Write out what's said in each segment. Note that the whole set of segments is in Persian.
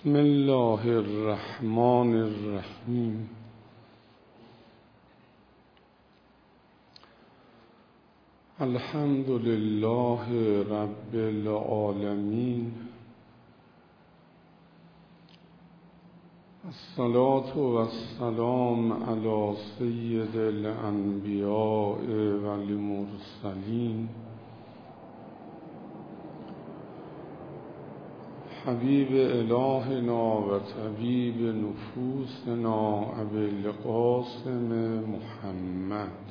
بسم الله الرحمن الرحیم. الحمد لله رب العالمین. الصلاة والسلام علی سید الانبیاء والمرسلین حبیب الهنا و طبیب نفوسنا ابی القاسم محمد.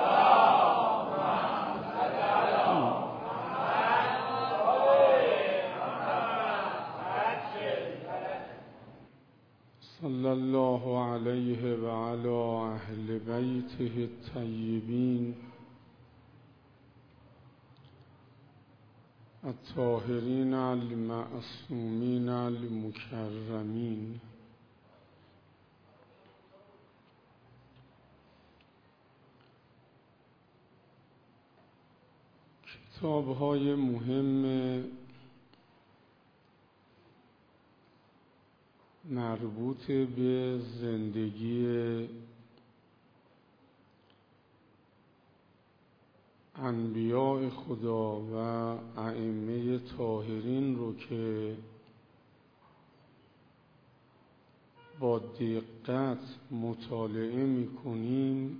صلی الله علیه و علی اهل بیته الطیبین الطاهرین المعصومین المکرمین. کتاب‌های مهم مربوط به زندگی انبیاء خدا و ائمه طاهرین رو که با دقت مطالعه می‌کنیم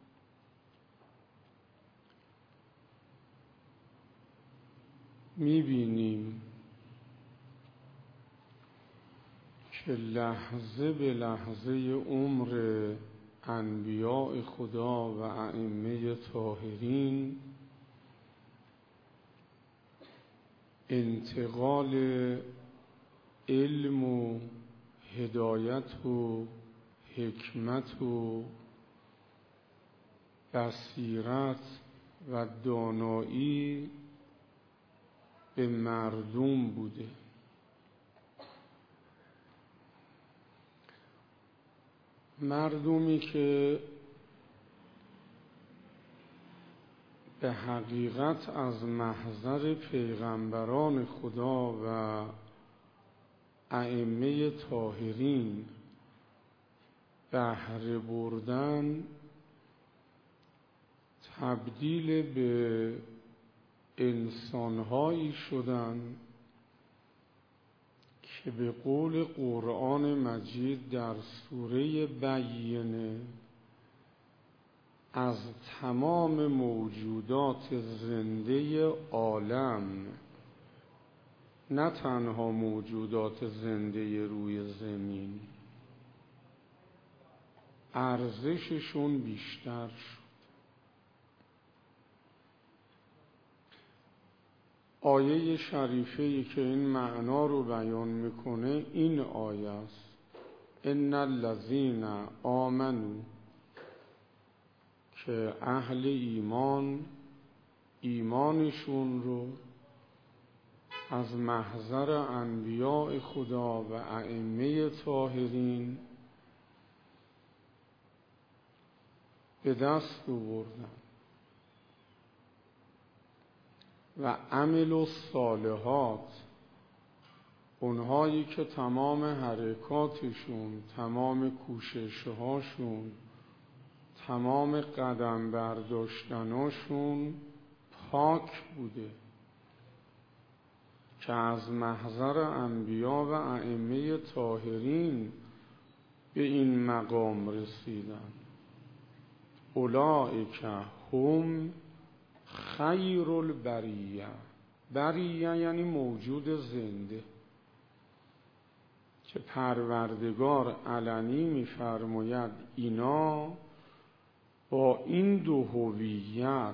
می‌بینیم که لحظه به لحظه عمر انبیاء خدا و ائمه طاهرین انتقال علم و هدایت و حکمت و بصیرت و دانایی به مردم بوده. مردمی که به حقیقت از محضر پیغمبران خدا و ائمه طاهرین بهره بردن، تبدیل به انسانهایی شدند که به قول قرآن مجید در سوره بینه از تمام موجودات زنده عالم، نه تنها موجودات زنده روی زمین، ارزششون بیشتر شد. آیه شریفه‌ای که این معنا رو بیان میکنه این آیه است: ان الذین آمنوا، که اهل ایمانشون رو از محضر انبیاء خدا و ائمه طاهرین به دست آوردن و عمل الصالحات، اونهایی که تمام حرکاتشون، تمام کوششهاشون، تمام قدم برداشتناشون پاک بوده، که از محضر انبیا و ائمه طاهرین به این مقام رسیدن. اولئک هم خیر البریه. بریه یعنی موجود زنده، که پروردگار علنی می‌فرماید اینا با این دو هویت،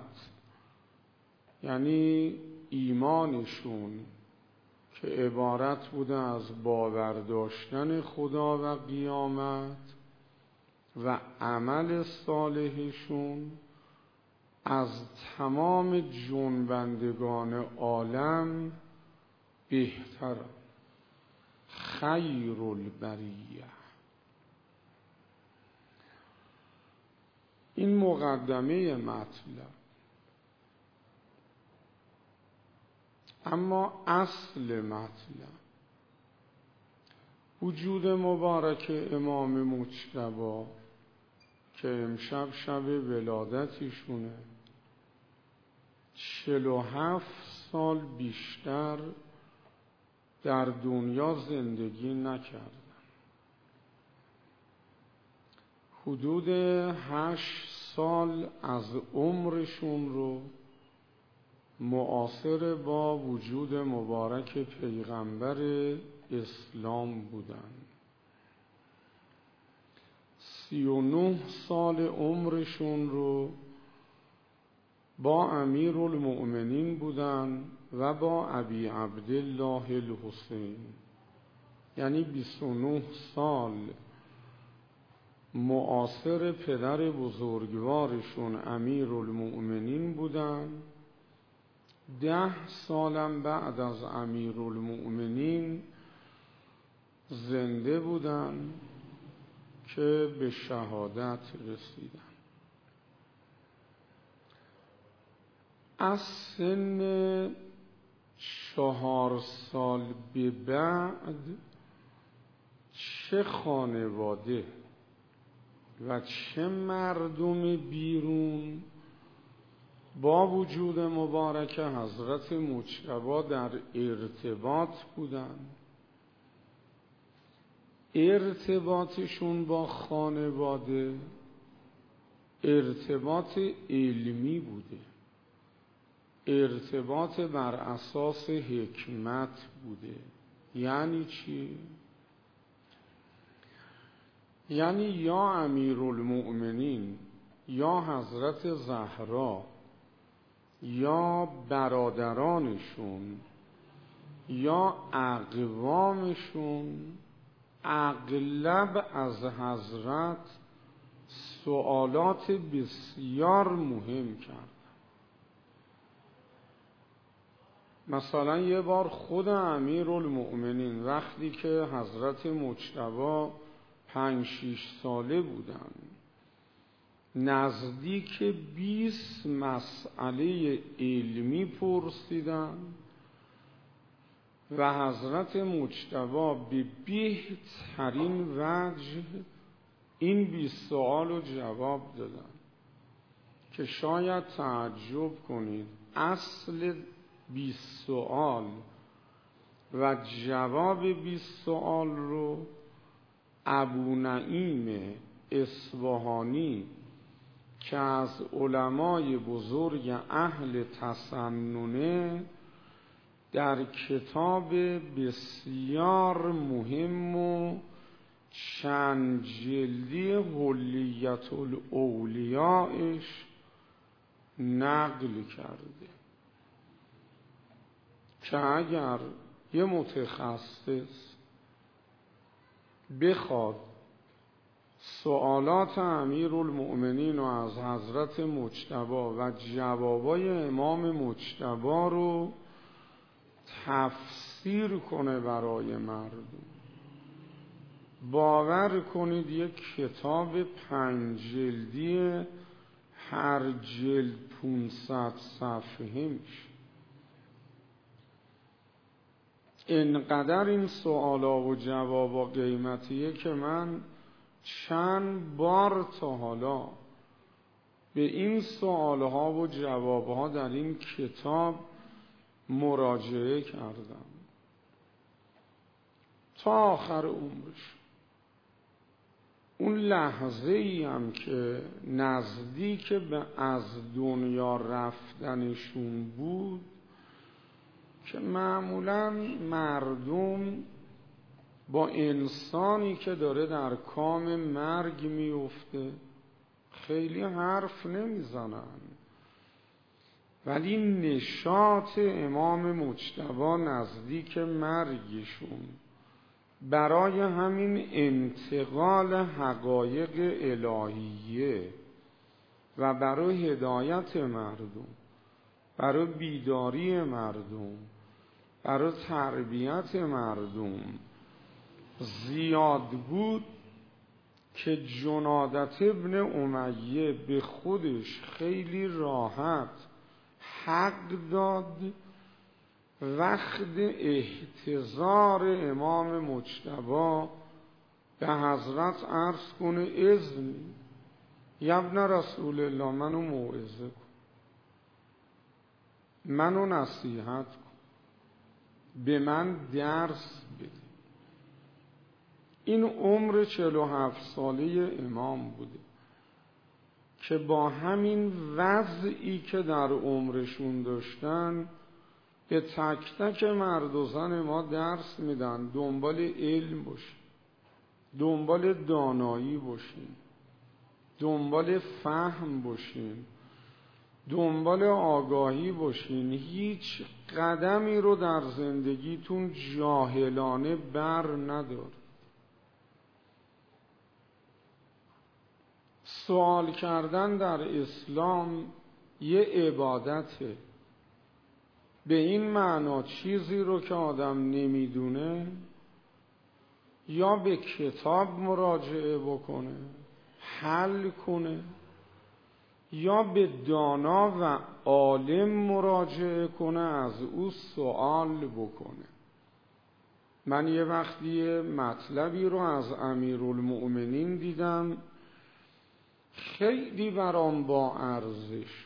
یعنی ایمانشون که عبارت بوده از باور داشتن خدا و قیامت و عمل صالحشون، از تمام جنبندگان عالم بهتر، خیر البریه. این مقدمه مطلب. اما اصل مطلب وجود مبارک امام مجتبی که امشب شب ولادتشونه، 47 سال بیشتر در دنیا زندگی نکردن. حدود 8 سال از عمرشون رو معاصر با وجود مبارک پیغمبر اسلام بودن. 39 سال عمرشون رو با امیرالمؤمنین بودن و با ابی عبدالله الحسین، یعنی 29 سال معاصر پدر بزرگوارشون امیرالمؤمنین بودن. 10 سالم بعد از امیرالمؤمنین زنده بودن که به شهادت رسیدن. از سن 4 سال به بعد چه خانواده و چه مردم بیرون با وجود مبارک حضرت مجتبی در ارتباط بودن. ارتباطشون با خانواده ارتباط علمی بوده، ارتباط بر اساس حکمت بوده. یعنی چی؟ یعنی یا امیرالمؤمنین یا حضرت زهرا یا برادرانشون یا اقوامشون اغلب از حضرت سوالات بسیار مهم کرد. مثلا یه بار خود امیرالمؤمنین وقتی که حضرت مجتبی 5-6 ساله بودن نزدیک 20 مسئله علمی پرسیدن و حضرت مجتبی به بهترین وجه این 20 سوال رو جواب دادن که شاید تعجب کنید اصل 20 سوال و جواب 20 سوال رو ابو نعیم اصفهانی که از علمای بزرگ اهل تسننه در کتاب بسیار مهم و چند جلدی حلیت الاولیاءش نقل کرده که اگر یه متخصص بخواد سوالات امیرالمؤمنین و از حضرت مجتبی و جوابای امام مجتبی رو تفسیر کنه برای مردم، باور کنید یک کتاب 5 جلدی هر جلد 500 صفحه میشه. اینقدر این سوالا و جوابا قیمتیه که من چند بار تا حالا به این سوالها و جوابها در این کتاب مراجعه کردم تا آخر عمرش. اون لحظه ای هم که نزدیک به از دنیا رفتنشون بود که معمولا مردم با انسانی که داره در کام مرگ میفته خیلی حرف نمیزنن، ولی نشاط امام مجتبی نزدیک مرگشون برای همین انتقال حقایق الهیه و برای هدایت مردم، برای بیداری مردم، برای تربیت مردم زیاد بود که جنادت ابن امیه به خودش خیلی راحت حق داد وقت احتضار امام مجتبی به حضرت عرض کنه اذن یبن رسول الله منو موعظه کن، منو نصیحت کن، به من درس بده. این عمر 47 ساله امام بوده که با همین وضعی که در عمرشون داشتن به تک تک مرد و زن ما درس میدن دنبال علم باشین، دنبال دانایی باشین، دنبال فهم باشین، دنبال آگاهی باشین. هیچ قدمی رو در زندگیتون جاهلانه بر ندار. سوال کردن در اسلام یه عبادته، به این معنا چیزی رو که آدم نمیدونه یا به کتاب مراجعه بکنه حل کنه یا به دانا و عالم مراجعه کنه از او سوال بکنه. من یه وقتی مطلبی رو از امیرالمؤمنین دیدم خیلی برام با ارزش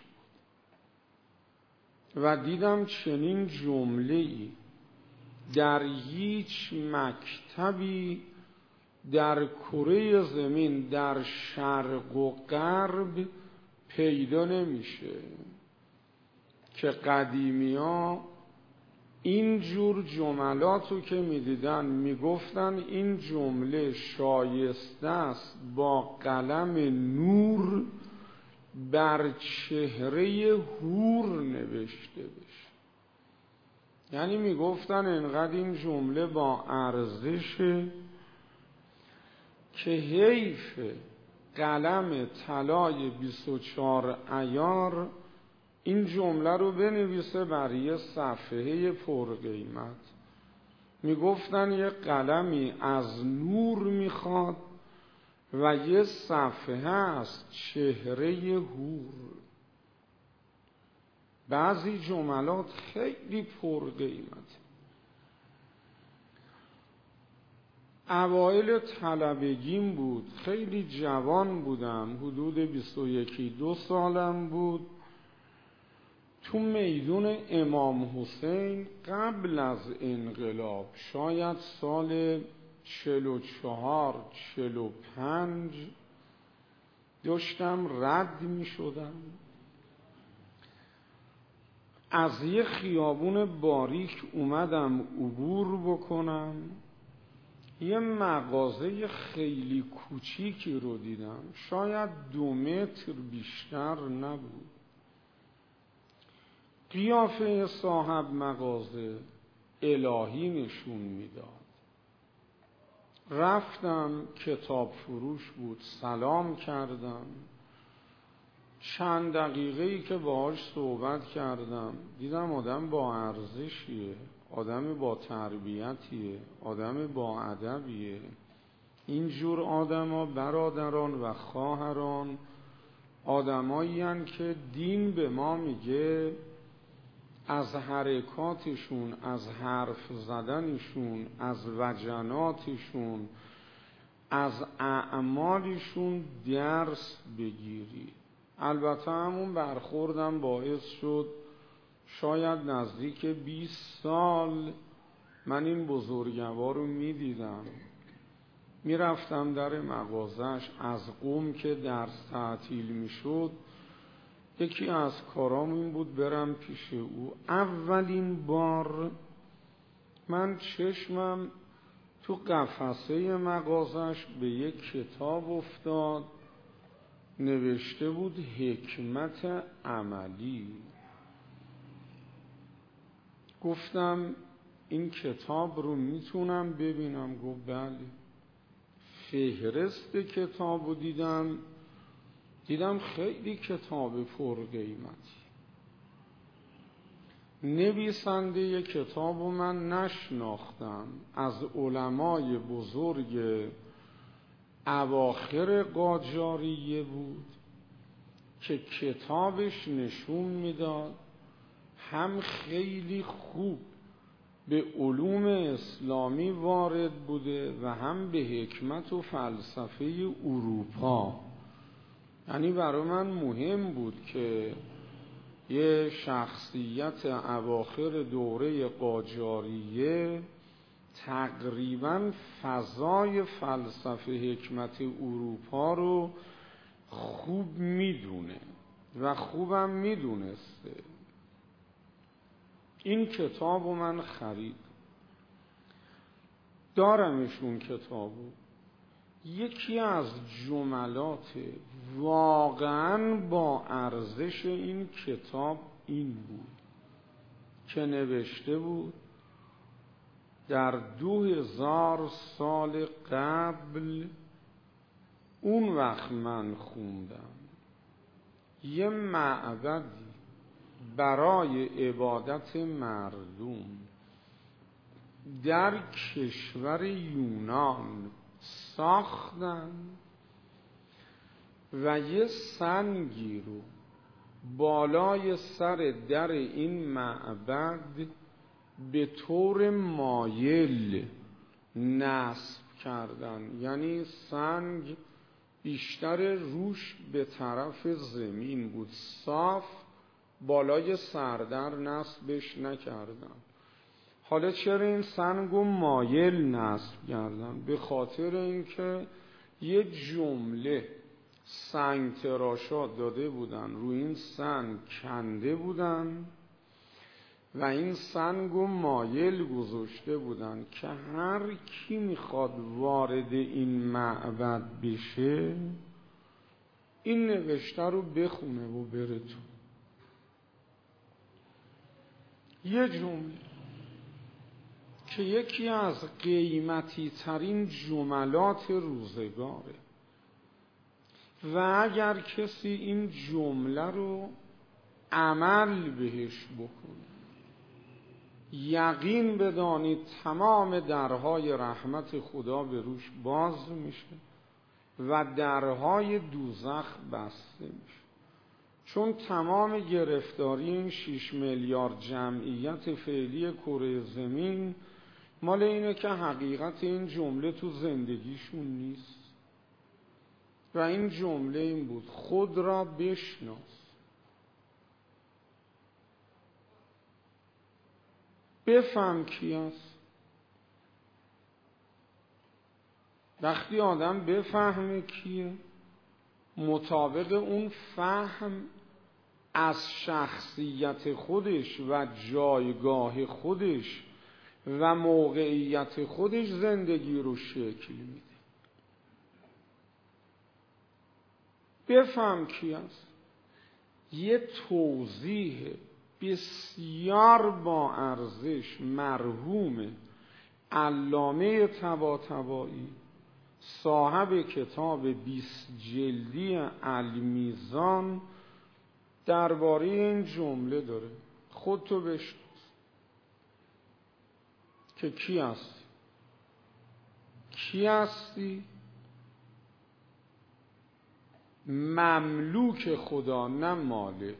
و دیدم چنین جمله‌ای در هیچ مکتبی در کره زمین در شرق و غرب پیدا نمیشه که قدیمی‌ها این جور جملاتو که میدیدن میگفتن این جمله شایسته است با قلم نور بر چهره حور نوشته بشه. یعنی میگفتن انقدر این جمله با ارزشه که حیف قلم طلای 24 عیار این جمله رو بنویسه بر یه صفحه پرقیمت. میگفتن یه قلمی از نور میخواد و یه صفحه از چهره حور. بعضی جملات خیلی پرقیمت. اوایل طلبگیم بود، خیلی جوان بودم، حدود 21-22 سالم بود. تو میدون امام حسین قبل از انقلاب شاید سال 44-45 داشتم رد می شدم از یه خیابون باریک اومدم عبور بکنم، یه مغازه خیلی کوچیکی رو دیدم، شاید 2 متر بیشتر نبود. قیافه صاحب مغازه الهی نشون میداد. رفتم، کتاب فروش بود، سلام کردم. چند دقیقه‌ای که باهاش صحبت کردم دیدم آدم با ارزشیه، آدم با تربیتیه، آدم با ادبیه. اینجور آدما برادران و خواهران آدمایی هستند که دین به ما میگه از حرکاتشون، از حرف زدنشون، از وجناتشون، از اعمالشون درس بگیری. البته همون برخوردم باعث شد شاید نزدیک 20 سال من این بزرگوار رو میدیدم، میرفتم در مغازش، از قم که درس تعطیل میشد یکی از کارام این بود برم پیش او. اولین بار من چشمم تو قفسه مغازش به یک کتاب افتاد، نوشته بود حکمت عملی. گفتم این کتاب رو میتونم ببینم؟ گفت بله. فهرست کتاب رو دیدم خیلی کتاب پرقیمتی. نویسنده کتاب رو من نشناختم، از علمای بزرگ اواخر قاجاریه بود که کتابش نشون میداد هم خیلی خوب به علوم اسلامی وارد بوده و هم به حکمت و فلسفه اروپا. یعنی برای من مهم بود که یه شخصیت اواخر دوره قاجاریه تقریباً فضای فلسفه حکمت اروپا رو خوب میدونه و خوبم میدونسته. این کتاب رو من خرید، دارمشون کتابو. یکی از جملات واقعاً با ارزش این کتاب این بود که نوشته بود در 2000 سال قبل اون وقت من خوندم یه معبدی برای عبادت مردم در کشور یونان ساختن و یه سنگی رو بالای سر در این معبد به طور مایل نصب کردن. یعنی سنگ بیشتر روش به طرف زمین بود، صاف بالای سردر نصبش نکردن. حالا چرا این سنگو مایل نصب کردن؟ به خاطر اینکه یه جمله سنگ تراشات داده بودن، روی این سنگ کنده بودن و این سنگو مایل گذاشته بودن که هر کی میخواد وارد این معبد بشه این نوشته رو بخونه و بره تو. یه جمله که یکی از قیمتی ترین جملات روزگاره و اگر کسی این جمله رو عمل بهش بکنه یقین بدانید تمام درهای رحمت خدا به روش باز میشه و درهای دوزخ بسته میشه. چون تمام گرفتاری این 6 میلیارد جمعیت فعلی کره زمین مال اینه که حقیقت این جمله تو زندگیشون نیست و این جمله این بود: خود را بشناس، بفهم کی است. وقتی آدم بفهمه کیه، مطابق اون فهم از شخصیت خودش و جایگاه خودش و موقعیت خودش زندگی رو شکل میده. بفهم کی است. یه توضیح بسیار با ارزش مرحوم علامه طباطبایی صاحب کتاب 20 جلدی المیزان درباره این جمله داره: خودتو بشناس که کی هستی. کی هستی؟ مملوک خدا، نه مالک.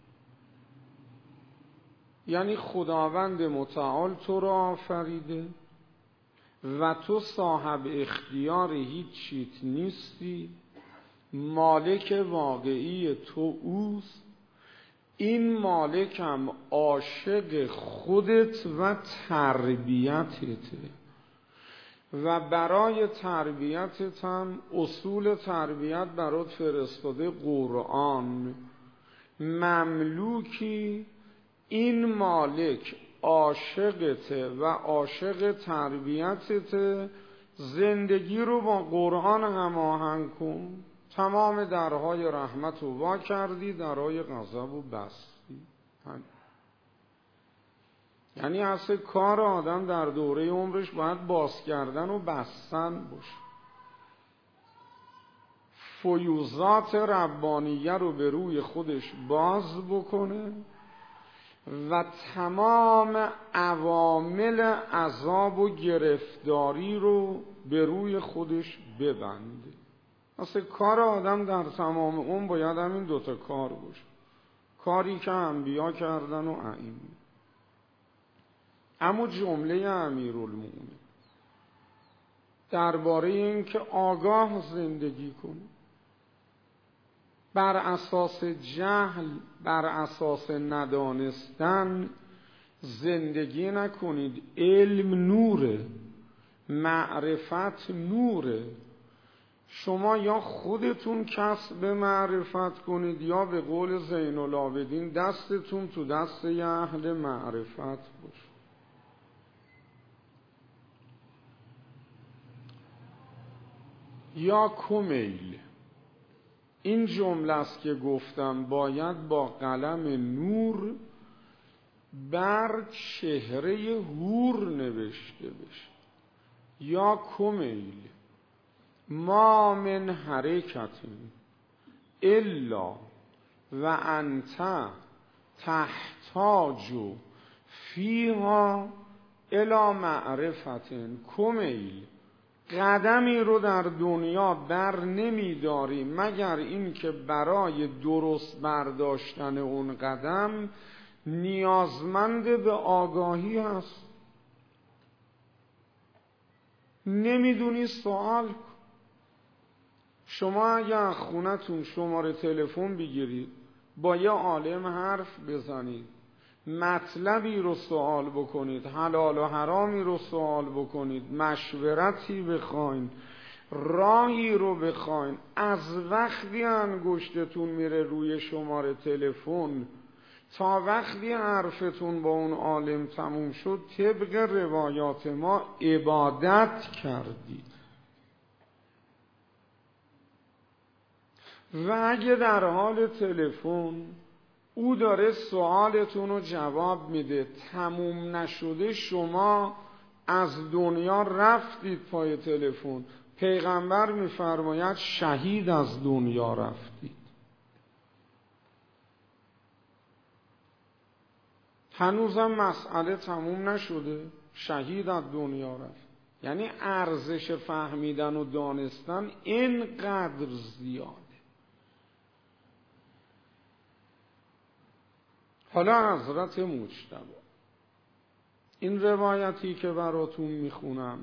یعنی خداوند متعال تو را آفریده و تو صاحب اختیار هیچ چیت نیستی، مالک واقعی تو اوست. این مالک هم عاشق خودت و تربیتته و برای تربیتت هم اصول تربیت برات فرستاده قرآن. مملوکی، این مالک عاشقته و عاشق تربیتته. زندگی رو با قرآن هماهنگ کن. تمام درهای رحمت رو وا کردی، درهای غضب رو بستی. یعنی اصل کار آدم در دوره عمرش باید باز کردن و بستن باشه. فیوضات ربانیه رو به روی خودش باز بکنه و تمام عوامل عذاب و گرفتاری رو به روی خودش ببنده. اصلا کار آدم در تمام اون باید همین دوتا کار باشه. کاری که انبیا کردن و ائمه. اما جمله امیرالمومنین درباره این که آگاه زندگی کنید، بر اساس جهل، بر اساس ندانستن زندگی نکنید. علم نوره، معرفت نوره. شما یا خودتون کسب معرفت کنید یا به قول زین العابدین دستتون تو دست اهل معرفت باشه. یا کمیل، این جمله است که گفتم باید با قلم نور بر چهره حور نوشته بشه. یا کمیل ما من حرکت الا و انت تحتاج فیها الی معرفت. کمیل قدمی رو در دنیا بر نمیداری مگر این که برای درست برداشتن اون قدم نیازمند به آگاهی هست. نمیدونی سوال کن. شما اگه از خونتون شماره تلفن بگیرید، با یه عالم حرف بزنید، مطلبی رو سوال بکنید، حلال و حرامی رو سوال بکنید، مشورتی بخواین، راهی رو بخواین، از وقتی انگشتتون میره روی شماره تلفن تا وقتی حرفتون با اون عالم تموم شد، طبق روایات ما عبادت کردید. و اگه در حال تلفن او داره سوالتون رو جواب میده، تموم نشده، شما از دنیا رفتید پای تلفن، پیغمبر میفرماید شهید از دنیا رفتید. هنوزم مسئله تموم نشده، شهید از دنیا رفت. یعنی ارزش فهمیدن و دانستن اینقدر زیاده. حالا حضرت مجتبی، این روایتی که براتون میخونم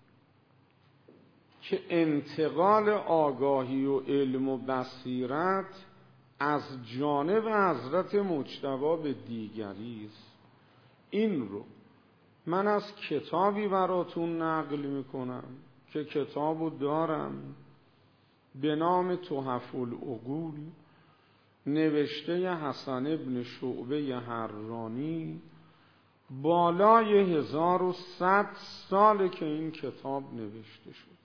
که انتقال آگاهی و علم و بصیرت از جانب حضرت مجتبی به دیگری است، این رو من از کتابی براتون نقل میکنم که کتابو دارم به نام تحف العقول، نوشته حسن ابن شعبه حرانی. بالای 1100 ساله که این کتاب نوشته شد.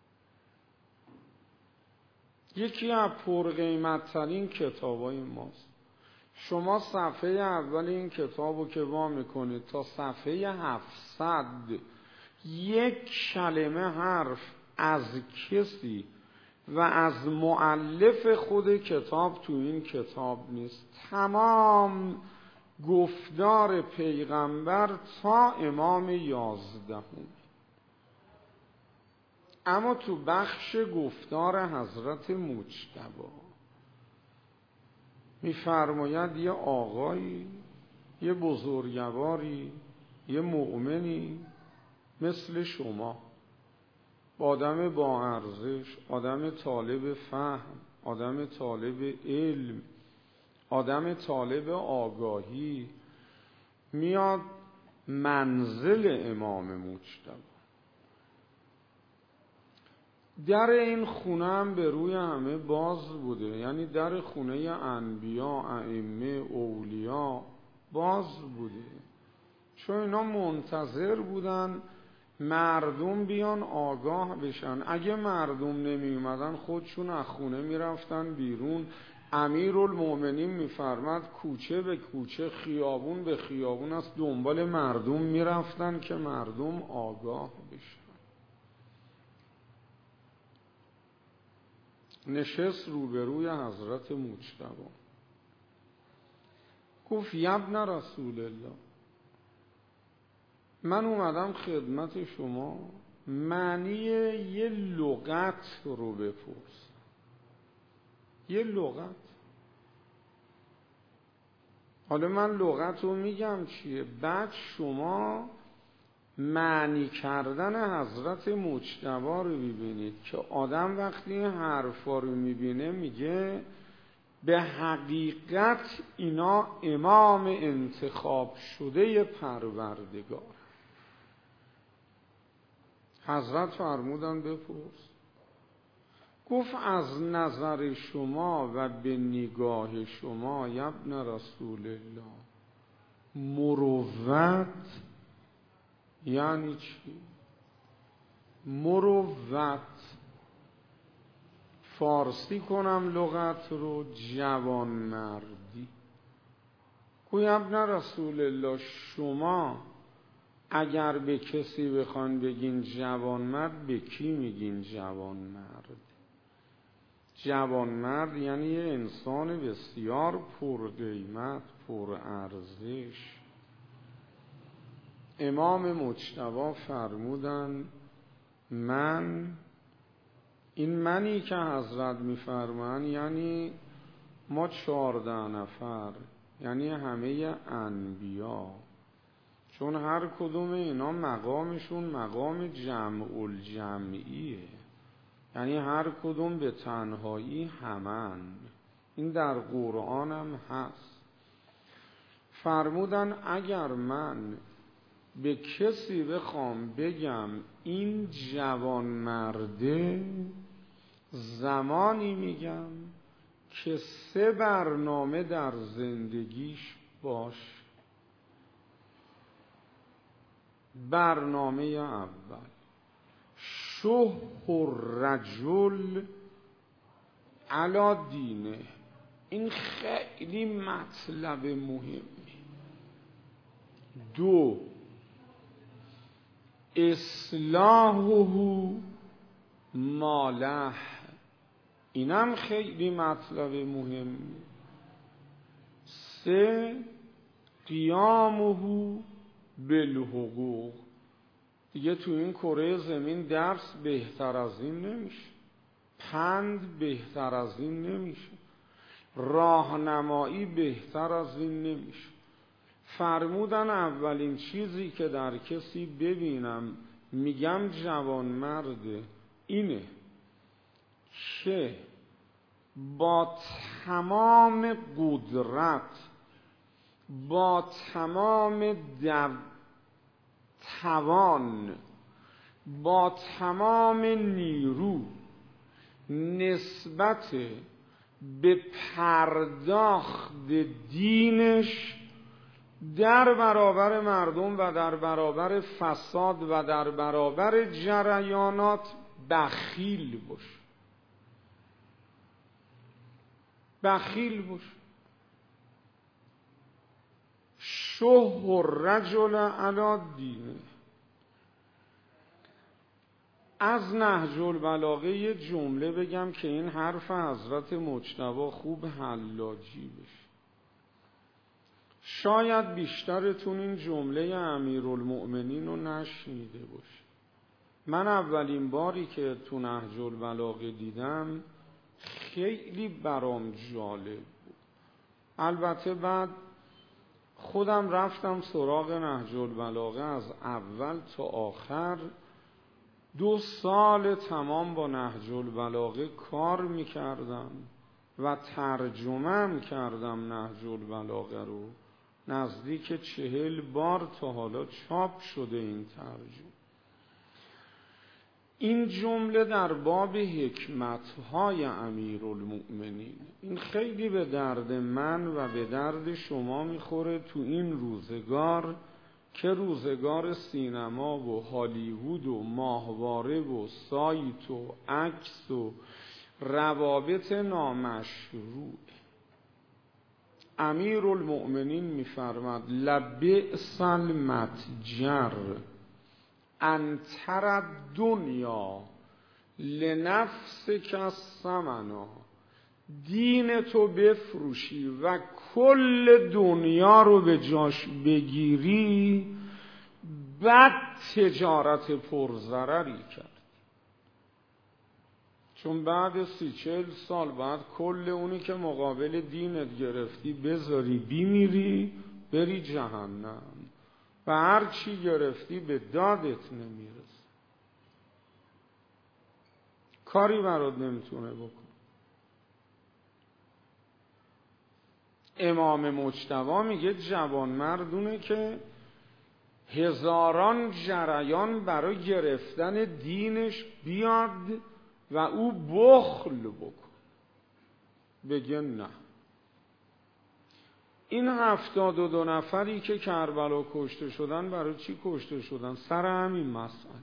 یکی از پرقیمت‌ترین کتابای ماست. شما صفحه اول این کتابو که وا میکنید تا صفحه 700 یک کلمه حرف از کسی و از مؤلف خود کتاب تو این کتاب نیست. تمام گفتار پیغمبر تا امام 11. اما تو بخش گفتار حضرت مجتبی میفرماید یه آقایی، یه بزرگواری، یه مؤمنی مثل شما، آدم با ارزش، آدم طالب فهم، آدم طالب علم، آدم طالب آگاهی، میاد منزل امام مجتبی. در این خونه هم به روی همه باز بوده، یعنی در خونه انبیا، ائمه، اولیا باز بوده، چون اینا منتظر بودن مردم بیان آگاه بشن. اگه مردم نمی اومدن خودشون از خونه می رفتن بیرون. امیرالمومنین میفرماد کوچه به کوچه، خیابون به خیابون از دنبال مردم می رفتن که مردم آگاه بشن. نشست روبروی حضرت مجتبی، گفت یبن رسول الله، من اومدم خدمت شما معنی یه لغت رو بپرس. یه لغت. حالا من لغت رو میگم چیه، بعد شما معنی کردن حضرت مجتبی رو ببینید که آدم وقتی این حرفا رو میبینه میگه به حقیقت اینا امام انتخاب شده پروردگار. حضرت فرمودن بپرس. گفت از نظر شما و به نگاه شما یا ابن رسول الله مروت یعنی چی؟ مروت فارسی کنم لغت رو جوان مردی. گوی ابن رسول الله شما اگر به کسی بخوان بگین جوان مرد به کی میگین جوان مرد؟ جوان مرد یعنی یه انسان بسیار پر قیمت، پر ارزش. امام مجتبی فرمودن این منی که حضرت میفرمان یعنی ما 14 نفر، یعنی همه انبیا، چون هر کدوم اینا مقامشون مقام جمع الجمعیه، یعنی هر کدوم به تنهایی همن. این در قرآن هم هست. فرمودن اگر من به کسی بخوام بگم این جوان مرده، زمانی میگم که 3 برنامه در زندگیش باش. برنامه اول شح الرجل علی دینه. این خیلی مطلب مهمی. 2 اصلاحه ماله. اینم خیلی مطلب مهمی. 3 قیامه بالحقوق. دیگه تو این کره زمین درس بهتر از این نمیشه، پند بهتر از این نمیشه، راهنمایی بهتر از این نمیشه. فرمودن اولین چیزی که در کسی ببینم میگم جوان مرده اینه که با تمام قدرت، با تمام توان، با تمام نیرو نسبت به پرداخت دینش در برابر مردم و در برابر فساد و در برابر جریانات بخیل باشه. بخیل باشه. شح الرجل علی دینه. از نهج البلاغه یه جمله بگم که این حرف حضرت مجتبی خوب حلاجی بشه. شاید بیشترتون این جمله امیرالمؤمنین رو نشنیده باشه. من اولین باری که تو نهج البلاغه دیدم خیلی برام جالب بود. البته بعد خودم رفتم سراغ نهج البلاغه، از اول تا آخر 2 سال تمام با نهج البلاغه کار میکردم و ترجمه کردم نهج البلاغه رو. نزدیک 40 بار تا حالا چاپ شده این ترجمه. این جمله در باب حکمت‌های امیرالمؤمنین، این خیلی به درد من و به درد شما میخوره تو این روزگار که روزگار سینما و هالیوود و ماهواره و سایت و عکس و روابط نامشروع. امیرالمؤمنین میفرماد لبئس المتجر ان تری الدنیا لنفسک الثمنا. دین تو بفروشی و کل دنیا رو به جاش بگیری، بعد تجارت پرضرری کرد. چون بعد 30-40 سال بعد کل اونی که مقابل دینت گرفتی بذاری بیمیری بری جهنم. و هر چی گرفتی به دادت نمیرسه، کاری برات نمیتونه بکن. امام مجتبی میگه جوانمردونه که هزاران جریان برای گرفتن دینش بیاد و او بخل بکن، بگه نه. این 72 نفری که کربلا کشته شدن برای چی کشته شدن؟ سر همین مسئله.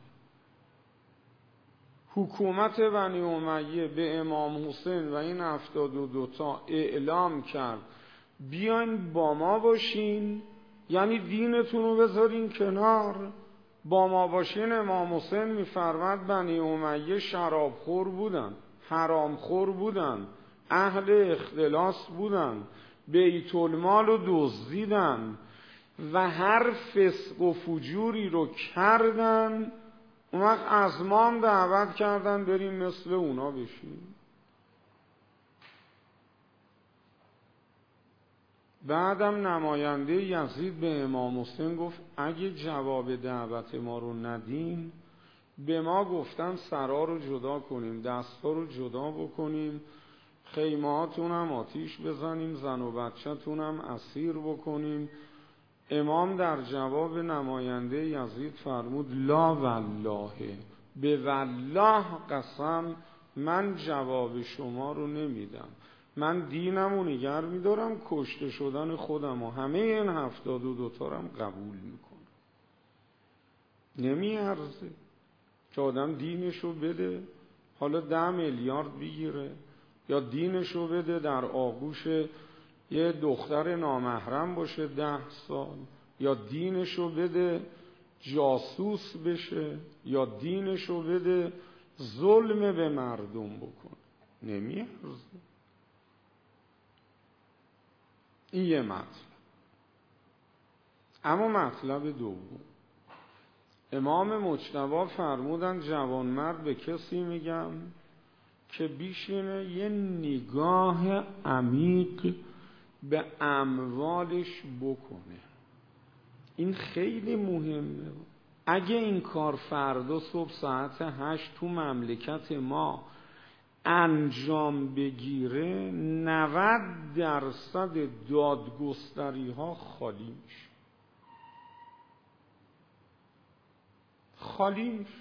حکومت بنی امیه به امام حسین و این 72 تا اعلام کرد بیاین با ما باشین، یعنی دینتون رو بذارین کنار، با ما باشین. امام حسین میفرماد بنی امیه شرابخور بودن، حرامخور بودن، اهل اختلاس بودن، بیت المال رو دزدیدن و هر فسق و فجوری رو کردن. اون وقت از ما دعوت کردن بریم مثل اونا بشیم. بعدم نماینده یزید به امام حسین گفت اگه جواب دعوت ما رو ندین، به ما گفتن سرا رو جدا کنیم، دستا رو جدا بکنیم، خیمهاتون هم آتیش بزنیم، زن و بچه‌تون هم اسیر بکنیم. امام در جواب نماینده یزید فرمود لا والله، به والله قسم من جواب شما رو نمیدم، من دینم رو نگر میدارم، کشته شدن خودم و همه این 72 تا رو هم قبول میکنم. نمیارزه که آدم دینشو بده، حالا 10 میلیارد بگیره، یا دینشو بده در آغوش یه دختر نامحرم باشه 10 سال، یا دینشو بده جاسوس بشه، یا دینشو بده ظلم به مردم بکنه. نمیارزه. این یه مطلب. اما مطلب دوم، امام مجتبی فرمودن جوانمرد به کسی میگم که بیشینه یه نگاه عمیق به اموالش بکنه. این خیلی مهمه. اگه این کار فردا صبح ساعت 8 تو مملکت ما انجام بگیره، 90% دادگستری ها خالی میشه. خالی میشه.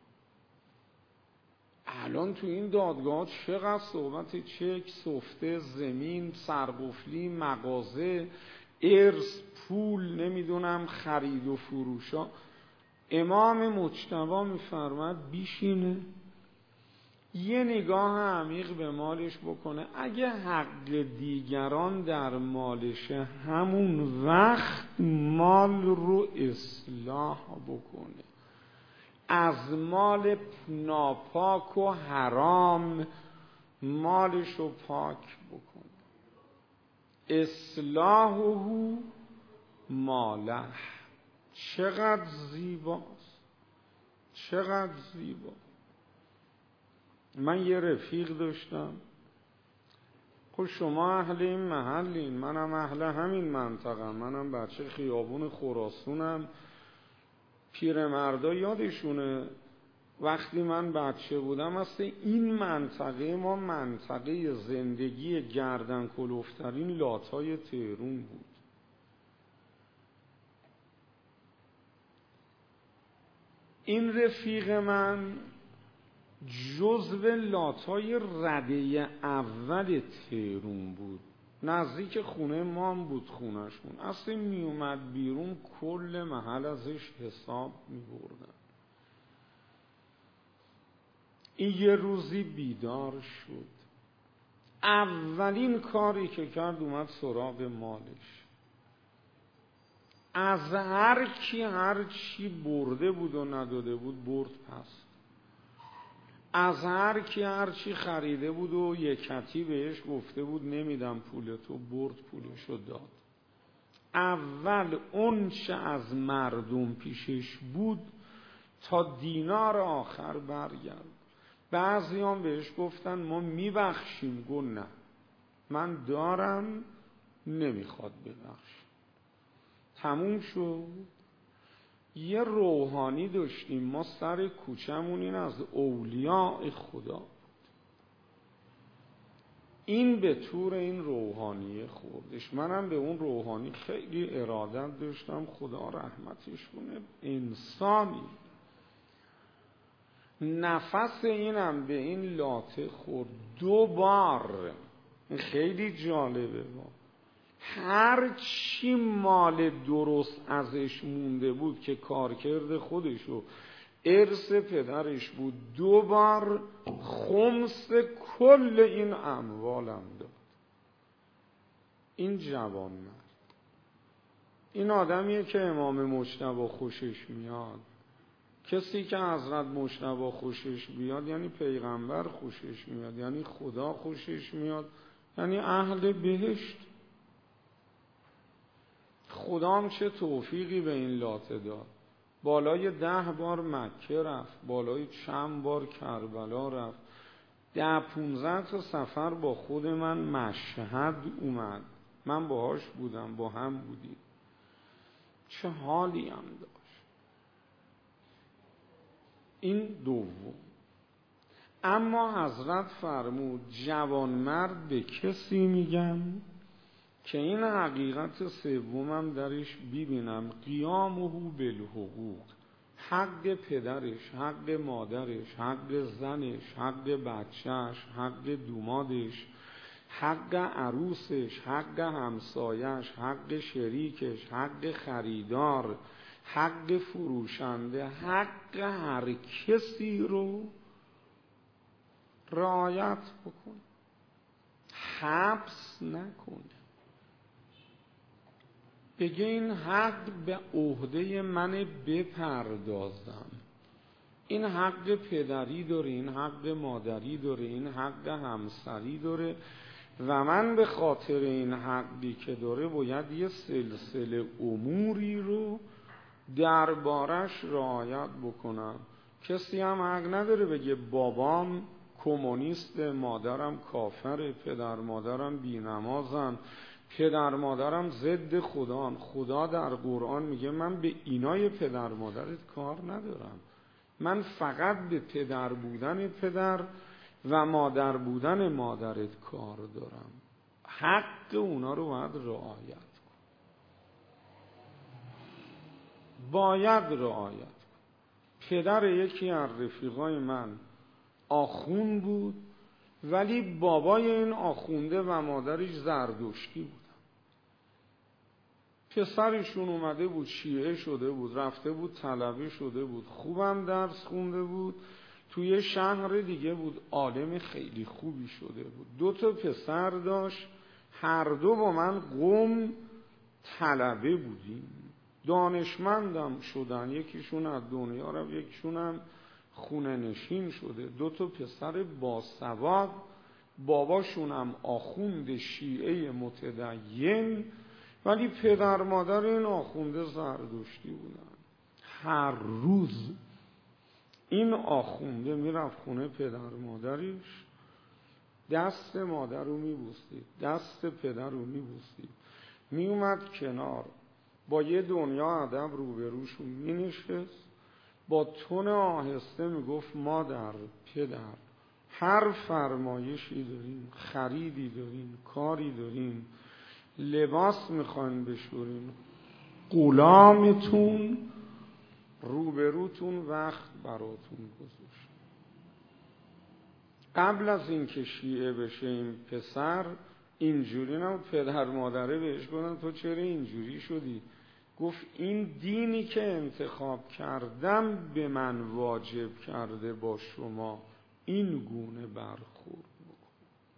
الان تو این دادگاه چقدر صحبت چک، سفته، زمین، سرقفلی، مغازه، ارث، پول، نمیدونم خرید و فروشا. امام مجتبی میفرماد بیشینه یه نگاه عمیق به مالش بکنه، اگه حق دیگران در مالشه همون وقت مال رو اصلاح بکنه، از مال ناپاک و حرام مالش رو پاک بکنه. اصلاحه ماله. چقدر زیباست، چقدر زیبا. من یه رفیق داشتم، خب شما اهل این محلین، منم اهل همین منطقه، منم بچه خیابون خراسونم. پیرمردا یادشونه وقتی من بچه بودم اصلا این منطقه ما منطقه زندگی گردن کلوفترین لاتای تهرون بود. این رفیق من جزو لاتای رده اول تهرون بود، نزدیک خونه ما بود خونهشون. اصلا می اومد بیرون کل محل ازش حساب می بردن. این یه روزی بیدار شد، اولین کاری که کرد اومد سراغ مالش. از هر کی هر چی برده بود و نداده بود برد پس. از هر کی هر چی خریده بود و یکتی بهش گفته بود نمیدم پولتو، برد پولشو داد. اول اون چه از مردم پیشش بود تا دینار آخر برگرد. بعضی هم بهش گفتن ما میبخشیم، گفت نه من دارم نمیخواد ببخش. تموم شد. یه روحانی داشتیم، ما سر کوچمون این از اولیاء خدا، این به طور این روحانیه خوردش. منم به اون روحانی خیلی ارادت داشتم، خدا رحمتش کنه. انسانی نفس اینم به این لاته خورد 2 بار. خیلی جالبه. هر چی مال درست ازش مونده بود که کارکرد خودشو ارث پدرش بود 2 بار خمس کل این اموالم داد. این جوان مرد، این آدمیه که امام مجتبی خوشش میاد. کسی که حضرت مجتبی خوشش بیاد یعنی پیغمبر خوشش میاد، یعنی خدا خوشش میاد، یعنی اهل بهشت. خدام چه توفیقی به این لاته داد. بالای 10 بار مکه رفت، بالای چند بار کربلا رفت، 10-15 تا سفر با خود من مشهد اومد، من باهاش بودم، با هم بودیم. چه حالی هم داشت. این دوم. اما حضرت فرمود جوانمرد به کسی میگم که این حقیقت سومم درش ببینم، قیامه بالحقوق، حق پدرش، حق مادرش، حق زنش، حق بچهش، حق دومادش، حق عروسش، حق همسایش، حق شریکش، حق خریدار، حق فروشنده، حق هر کسی رو رعایت بکن، حبس نکن. بگه این حق به عهده من بپردازم. این حق پدری داره، این حق مادری داره، این حق همسری داره و من به خاطر این حقی که داره باید یه سلسله اموری رو دربارش رعایت بکنم. کسی هم حق نداره بگه بابام کمونیست، مادرم کافر، پدر مادرم بی‌نمازن، پدر مادرم ضد خدان. خدا در قرآن میگه من به اینای پدر مادرت کار ندارم، من فقط به پدر بودن پدر و مادر بودن مادرت کار دارم. حق اونا رو باید رعایت کن، باید رعایت کن. پدر یکی از رفیقای من آخوند بود، ولی بابای این آخونده و مادرش زردشتی بودن. پسرشون اومده بود شیعه شده بود، رفته بود طلبه شده بود، خوبم درس خونده بود، توی شهر دیگه بود، عالم خیلی خوبی شده بود. 2 تا پسر داشت، هر دو با من قم طلبه بودیم، دانشمندم شدن، یکیشون از دنیا رفت، یکیشون هم خونه نشین شده. 2 تا پسر باسواد، باباشون هم آخوند شیعه متدین، ولی پدر مادر این آخونده زردشتی بودن. هر روز این آخونده میرفت خونه پدر مادرش، دست مادر رو میبوسید، دست پدر رو میبوسید، میومد کنار، با یه دنیا ادب روبروشون مینشست، با تون آهسته میگفت مادر، پدر، هر فرمایشی دارین، خریدی دارین، کاری دارین، لباس میخواین بشورین، غلامتون روبروتون وقت براتون گذاشت. قبل از اینکه شیعه بشه این پسر اینجوری نبود. پدر مادره بهش گفتن تو چرا اینجوری شدی؟ گفت این دینی که انتخاب کردم به من واجب کرده با شما این گونه برخورد بکن.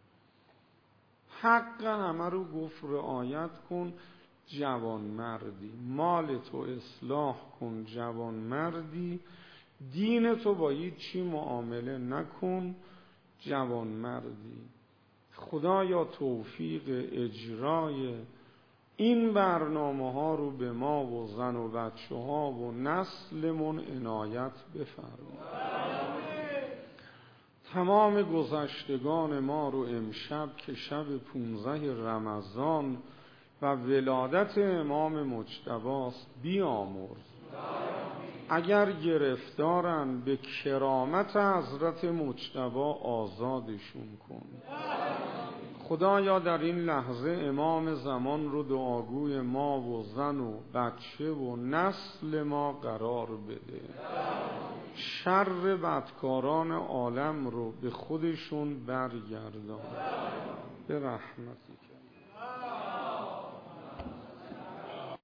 حق همه رو گفت رعایت کن. جوان مردی، مال تو اصلاح کن. جوان مردی، دین تو با هیچی معامله نکن. جوان مردی، خدایا توفیق اجرای این برنامه ها رو به ما و زن و بچه ها و نسلمون عنایت بفرما. تمام گذشتگان ما رو امشب که شب 15 رمضان و ولادت امام مجتبی است بیامرز. اگر گرفتارن به کرامت حضرت مجتبی آزادشون کن. خدایا در این لحظه امام زمان رو دعاگوی ما و زن و بچه و نسل ما قرار بده. شر بدکاران عالم رو به خودشون برگردان به رحمتی.